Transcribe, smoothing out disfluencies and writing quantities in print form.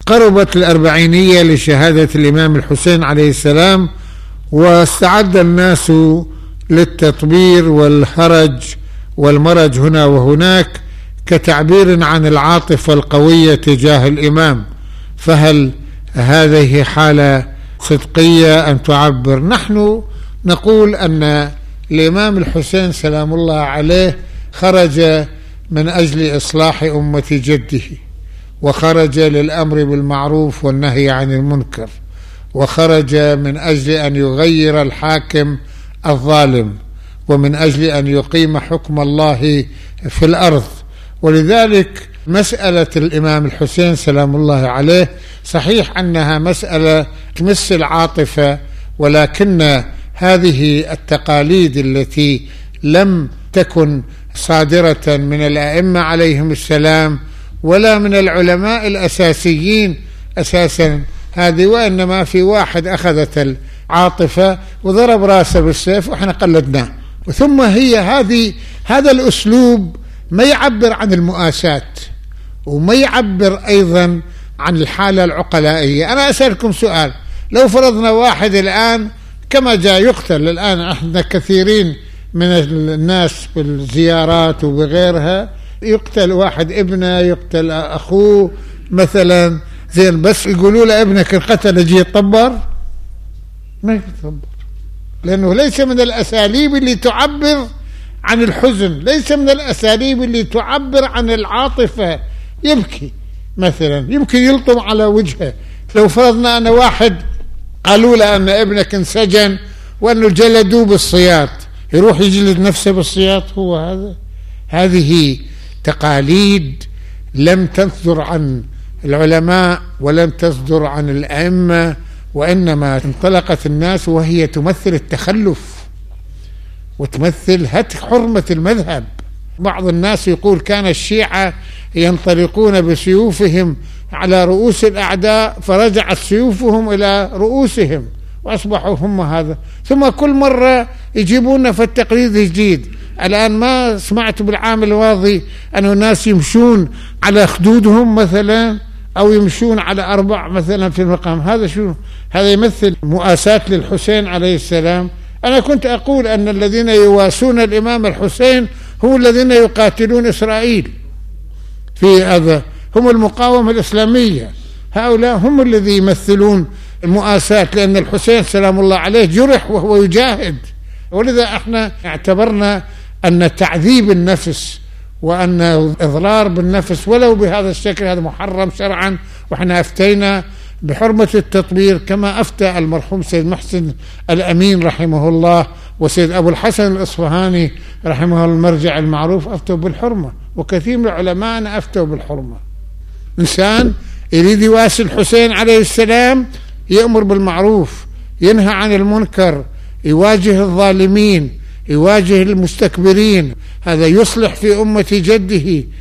قربت الأربعينية لشهادة الإمام الحسين عليه السلام، واستعد الناس للتطبير والهرج والمرج هنا وهناك كتعبير عن العاطفة القوية تجاه الإمام. فهل هذه حالة صدقية أن تعبر؟ نحن نقول أن الإمام الحسين سلام الله عليه خرج من أجل إصلاح أمة جده، وخرج للأمر بالمعروف والنهي عن المنكر، وخرج من أجل أن يغير الحاكم الظالم، ومن أجل أن يقيم حكم الله في الأرض. ولذلك مسألة الإمام الحسين سلام الله عليه صحيح أنها مسألة تمس العاطفة، ولكن هذه التقاليد التي لم تكن صادرة من الأئمة عليهم السلام ولا من العلماء الأساسيين أساسا هذه، وإنما في واحد أخذت العاطفة وضرب راسه بالسيف وإحنا قلدناه. ثم هذا الأسلوب ما يعبر عن المؤاساة، وما يعبر أيضا عن الحالة العقلائية. أنا أسألكم سؤال: لو فرضنا واحد الآن كما جاء يقتل الآن، احنا كثيرين من الناس بالزيارات وبغيرها يقتل واحد ابنه، يقتل أخوه مثلا، زين، بس يقولوا له ابنك القتل يجي يتطبر؟ ما يتطبر، لأنه ليس من الأساليب اللي تعبر عن الحزن، ليس من الأساليب اللي تعبر عن العاطفة. يبكي مثلا، يمكن يلطم على وجهه. لو فرضنا أن واحد قالوا له أن ابنك انسجن وأنه جلدوه بالصياط، يروح يجلد نفسه بالصياط؟ هذه تقاليد لم تصدر عن العلماء ولم تصدر عن الأئمة، وإنما انطلقت الناس وهي تمثل التخلف وتمثل هتك حرمة المذهب. بعض الناس يقول كان الشيعة ينطلقون بسيوفهم على رؤوس الأعداء فرجعت سيوفهم إلى رؤوسهم وأصبحوا هم هذا، ثم كل مرة يجيبون في التقليد جديد. الآن ما سمعت بالعام الماضي أن الناس يمشون على خدودهم مثلا، أو يمشون على أربع مثلا في المقام. هذا شو؟ هذا يمثل مؤاساة للحسين عليه السلام. أنا كنت أقول أن الذين يواسون الإمام الحسين هم الذين يقاتلون إسرائيل في هذا، هم المقاومة الإسلامية، هؤلاء هم الذين يمثلون المؤاساة، لأن الحسين سلام الله عليه جرح وهو يجاهد. ولذا احنا اعتبرنا أن تعذيب النفس وأن إضرار بالنفس ولو بهذا الشكل هذا محرم شرعا، وإحنا أفتينا بحرمة التطبير كما أفتى المرحوم سيد محسن الأمين رحمه الله وسيد أبو الحسن الإصفهاني رحمه الله المرجع المعروف، أفتوا بالحرمة، وكثير من العلماء أفتوا بالحرمة. إنسان يريد يواسي الحسين عليه السلام يأمر بالمعروف، ينهى عن المنكر، يواجه الظالمين، يواجه المستكبرين، هذا يصلح في أمة جده.